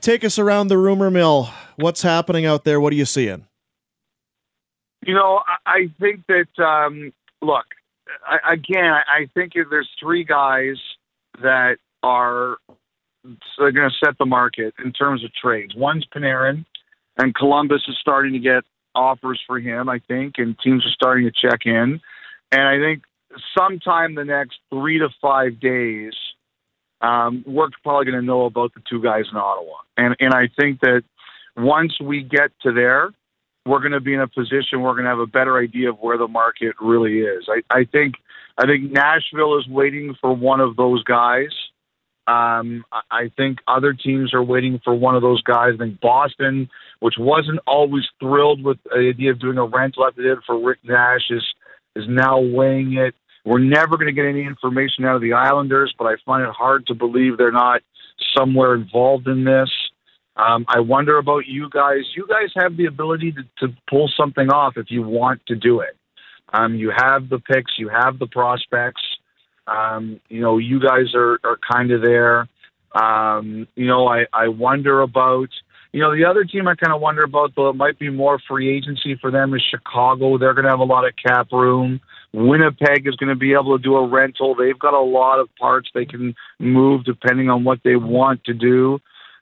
Take us around the rumor mill. What's happening out there? What are you seeing? I think that, look, I think there's three guys that are going to set the market in terms of trades. One's Panarin, and Columbus is starting to get offers for him, I think, and teams are starting to check in. And I think sometime the next 3 to 5 days, we're probably going to know about the two guys in Ottawa. And I think that once we get to there, we're going to be in a position where we're going to have a better idea of where the market really is. I think Nashville is waiting for one of those guys. I think other teams are waiting for one of those guys. I think Boston, which wasn't always thrilled with the idea of doing a rental like they did for Rick Nash, is now weighing it. We're never going to get any information out of the Islanders, but I find it hard to believe they're not somewhere involved in this. I wonder about you guys. You guys have the ability to pull something off if you want to do it. You have the picks. You have the prospects. You guys are kind of there. I wonder about, the other team I kind of wonder about, though it might be more free agency for them, is Chicago. They're going to have a lot of cap room. Winnipeg is going to be able to do a rental. They've got a lot of parts they can move depending on what they want to do.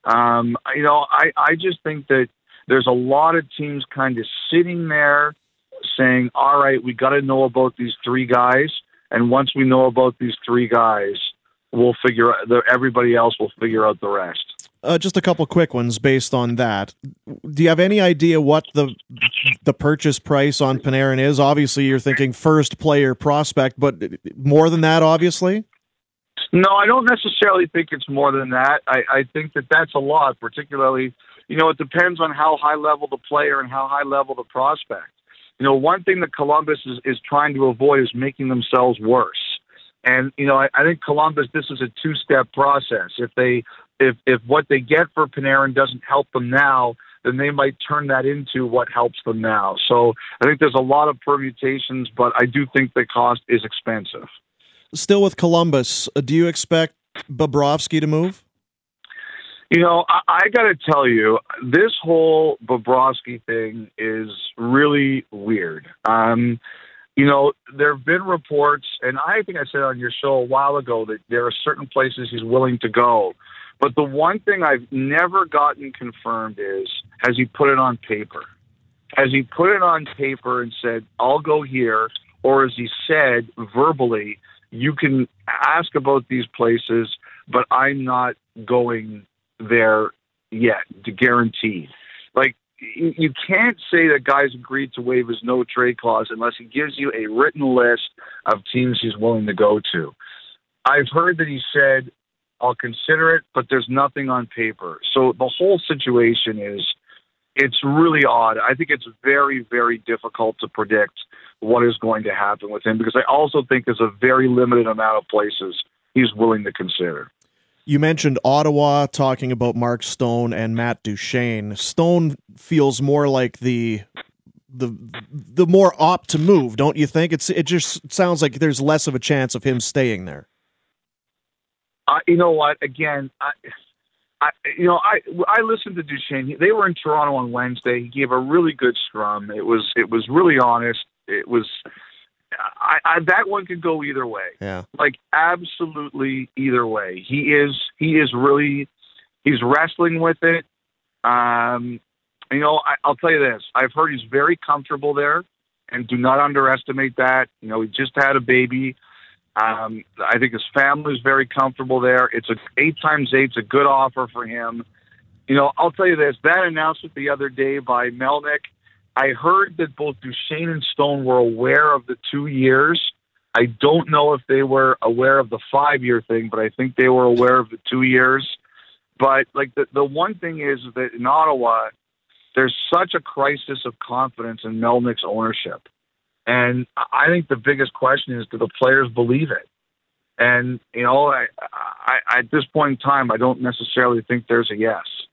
I just think that there's a lot of teams kind of sitting there saying, all right, we got to know about these three guys. And once we know about these three guys, we'll figure out, everybody else will figure out the rest. Just a couple quick ones based on that. Do you have any idea what the purchase price on Panarin is? Obviously, you're thinking first player prospect, but more than that, obviously? No, I don't necessarily think it's more than that. I think that's a lot, particularly, it depends on how high level the player and how high level the prospect. One thing that Columbus is trying to avoid is making themselves worse. And, I think Columbus, this is a two-step process. If what they get for Panarin doesn't help them now, then they might turn that into what helps them now. So I think there's a lot of permutations, but I do think the cost is expensive. Still with Columbus, do you expect Bobrovsky to move? I got to tell you, this whole Bobrovsky thing is really weird. There have been reports, and I think I said on your show a while ago that there are certain places he's willing to go. But the one thing I've never gotten confirmed is, has he put it on paper? Has he put it on paper and said, I'll go here? Or has he said verbally, you can ask about these places, but I'm not going there yet, to guarantee. Like, you can't say that guys agreed to waive his no trade clause unless he gives you a written list of teams he's willing to go to. I've heard that he said, I'll consider it, but there's nothing on paper. So the whole situation it's really odd. I think it's very, very difficult to predict what is going to happen with him, because I also think there's a very limited amount of places he's willing to consider. You mentioned Ottawa talking about Mark Stone and Matt Duchene. Stone feels more like the more opt to move, don't you think? It just sounds like there's less of a chance of him staying there. You know what? Again, I listened to Duchene. They were in Toronto on Wednesday. He gave a really good scrum. It was really honest. It was. That one could go either way. Yeah. Like, absolutely either way. He's wrestling with it. I'll tell you this. I've heard he's very comfortable there, and do not underestimate that. He just had a baby. I think his family is very comfortable there. It's 8 times 8's a good offer for him. I'll tell you this. That announcement the other day by Melnyk, I heard that both Duchene and Stone were aware of the 2 years. I don't know if they were aware of the 5-year thing, but I think they were aware of the 2 years. But like the one thing is that in Ottawa, there's such a crisis of confidence in Melnyk's ownership. And I think the biggest question is, do the players believe it? And, I at this point in time, I don't necessarily think there's a yes.